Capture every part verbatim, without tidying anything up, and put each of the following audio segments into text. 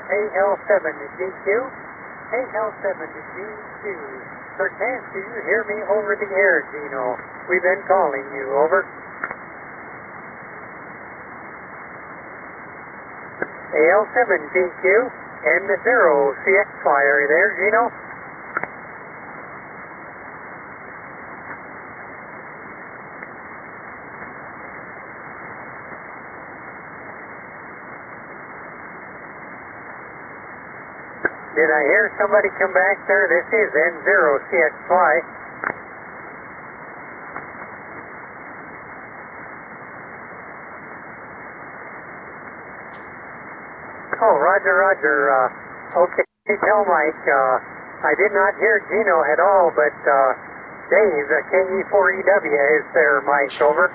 A L seven to G Q. A L seven to G Q. Perchance, do you hear me over the air, Gino? We've been calling you, over. A L seven G Q and the zero C X Y, are you there, Gino? Did I hear somebody come back there? This is N zero C X Y. Oh, Roger, Roger. Uh, okay, tell Mike, uh, I did not hear Gino at all, but uh, Dave, uh, K E four E W is there, Mike, over.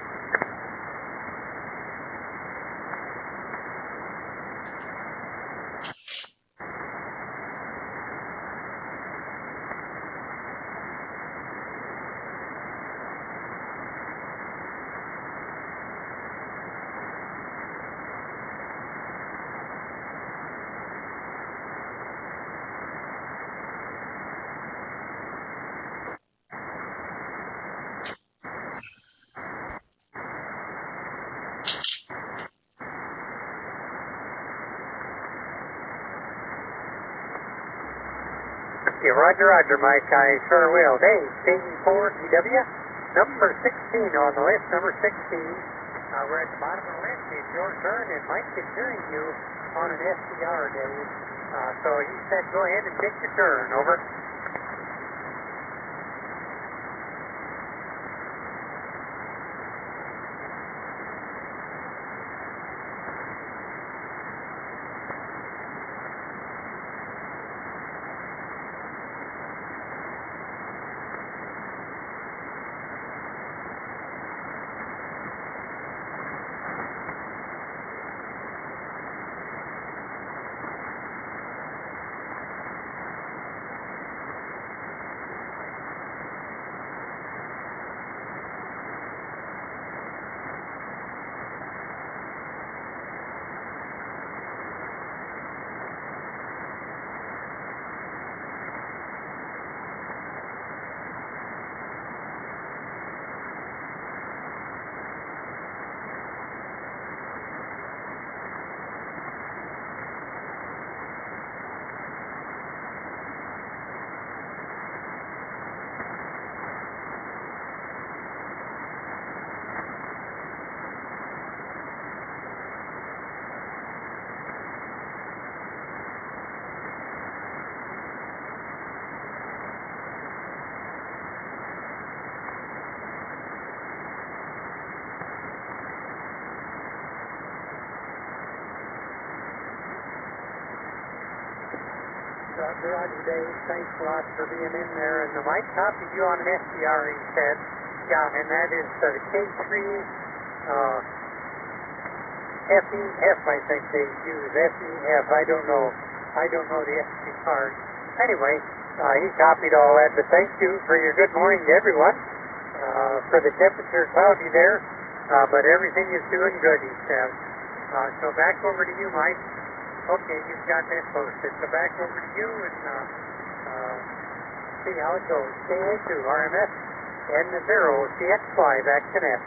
Yeah, Roger, Roger, Mike, I sure will. Dave, K E four E W, number sixteen on the list, number sixteen. Uh, we're at the bottom of the list. It's your turn, and Mike is hearing you on an S D R, Dave. Uh, so he said go ahead and take your turn, over. Roger, Roger, Dave. Thanks a lot for being in there. And the Mike copied you on an S D R, he said. Yeah, and that is uh, the K three uh, F E F, I think they use. F E F, I don't know. I don't know the S D card. Anyway, uh, he copied all that, but thank you for your good morning to everyone. Uh, for the temperature cloudy there, uh, but everything is doing good, he said. Uh, so back over to you, Mike. Okay, you've got that posted. So back over to you and uh, uh, see how it goes. K A two, R M S, N zero, C X Y, back to net.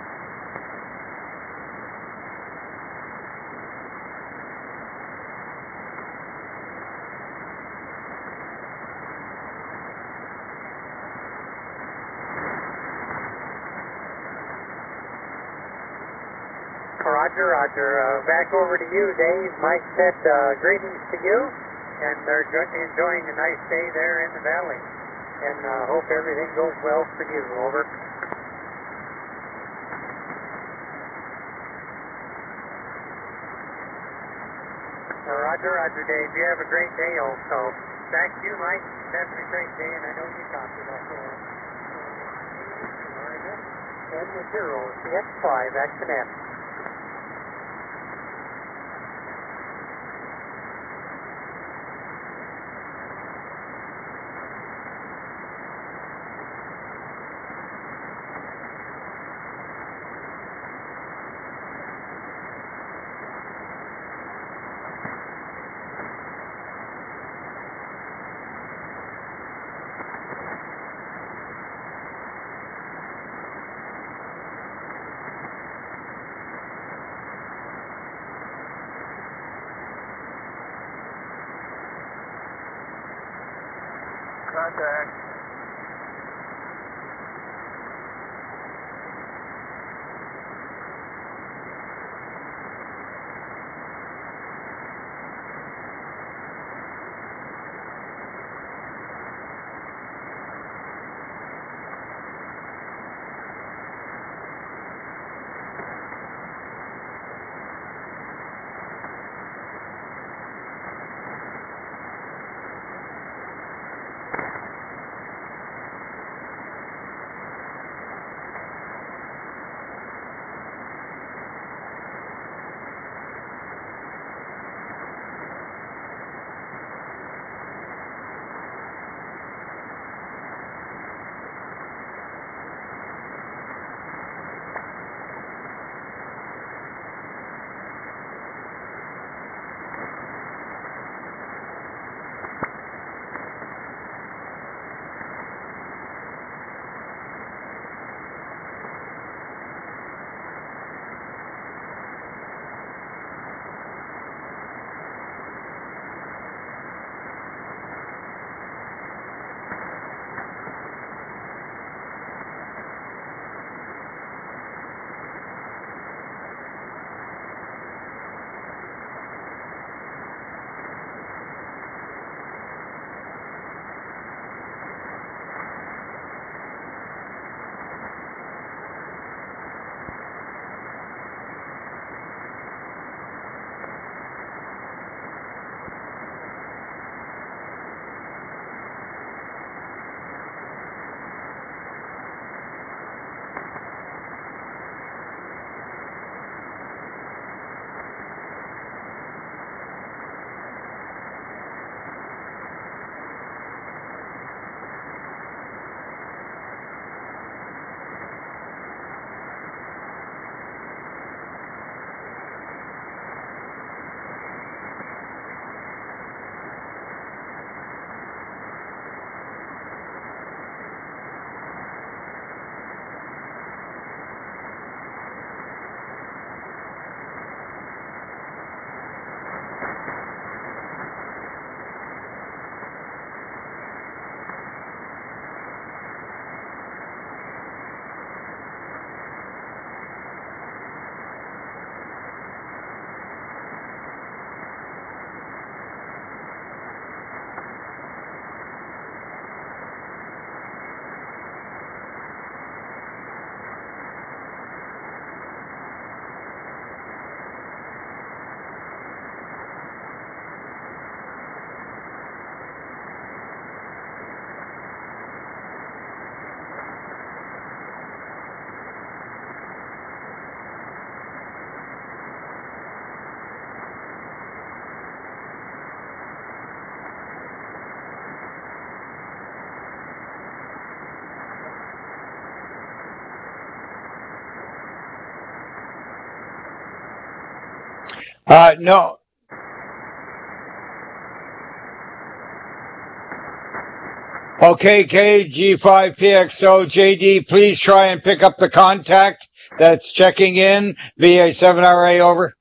Roger, Roger. Uh, back over to you, Dave. Mike said uh, greetings to you, and they're enjoying a nice day there in the valley. And uh, hope everything goes well for you. Over. Uh, Roger, Roger, Dave. You have a great day also. Back to you, Mike. Having a great day, and I know you copied that. N zero, C X Y, back to net. contact. Uh, no. Okay, K G five P X O J D, please try and pick up the contact that's checking in. V A seven R A, over.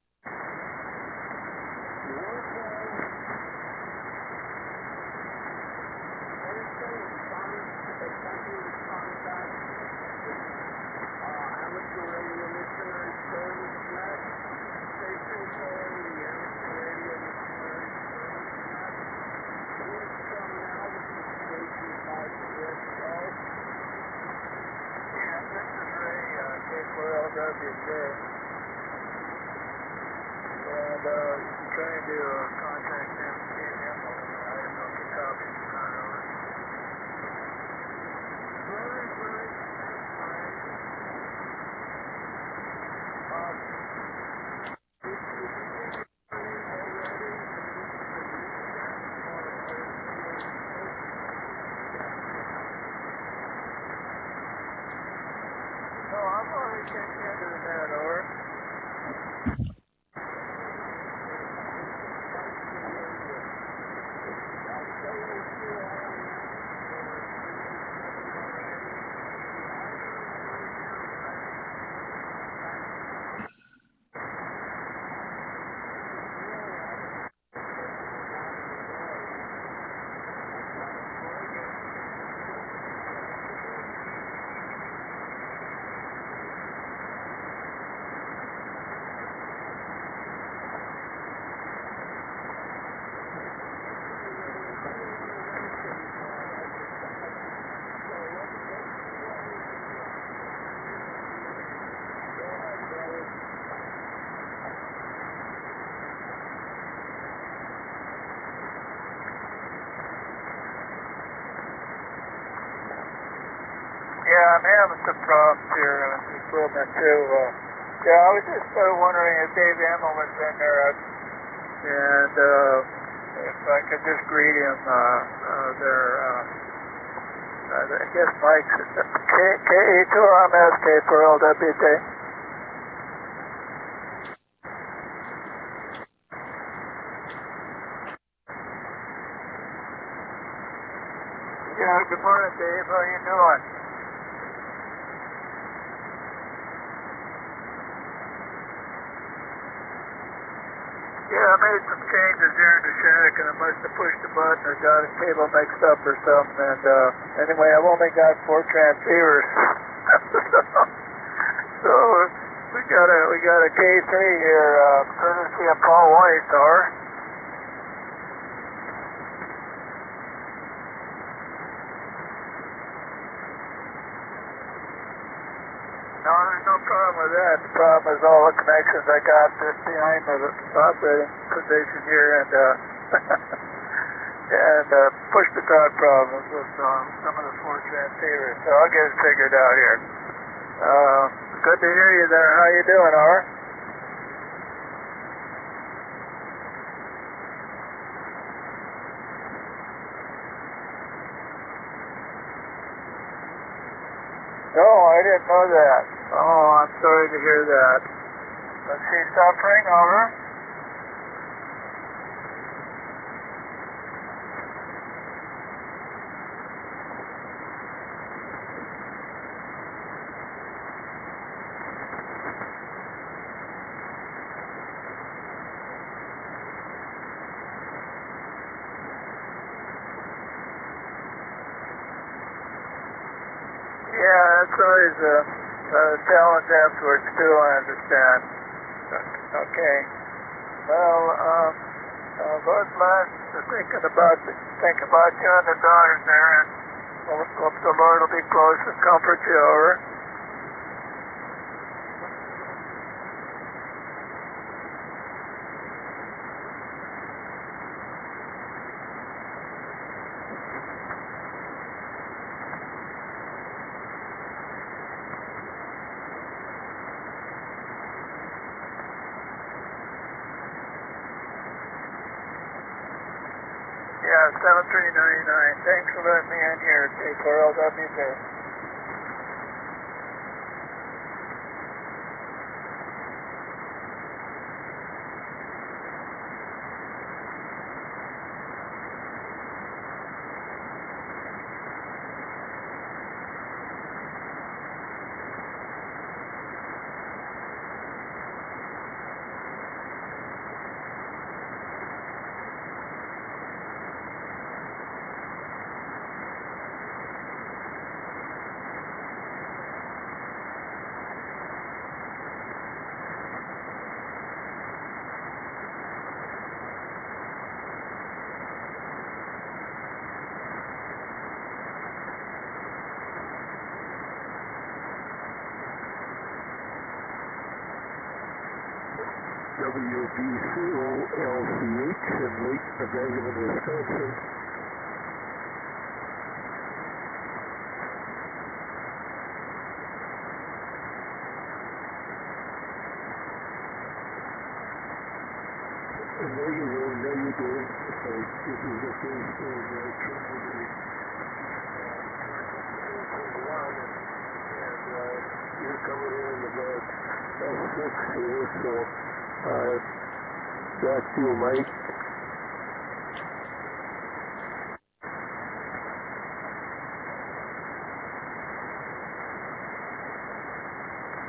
And uh, trying to uh, contact them, see them. I don't know if the copy is not on. Right, right. Um, no, I'm already checking into that, over. I'm having some problems here on the equipment too. Uh, yeah, I was just uh, wondering if Dave Emmel was in there, uh, and uh, if I could just greet him uh, uh, there. Uh, uh, I guess Mike's K E two R M S K for L W J. Yeah, good morning, Dave. How you doing? Yeah, I made some changes here in the shack, and I must have pushed the button or got a cable mixed up or something. And uh, anyway, I've only got four transceivers, so we got a we got a K three here, uh, courtesy of Paul Weiss, or. No, there's no problem with that. The problem is all the connections I got just behind the operating position here, and uh, and uh, push to talk problems with uh, some of the four transceivers. So I'll get it figured out here. Uh, good to hear you there. How you doing, R? No, I didn't know that. Oh, I'm sorry to hear that. Is she suffering, over? Yeah, that's always a, a challenge afterwards too, I understand. Okay. Well, um, uh, Lord bless, thinking about think about you and the daughters there, and hope, hope the Lord will be close and comfort you, over. Yeah, seven three nine nine. Thanks for letting me in here, K four L W J. W B C O L C H in Lake Evangeline, Wisconsin. And there you go, there you go. So this is the first one I tried to one, and uh, you're coming in about L six here, so uh, back to you, Mike.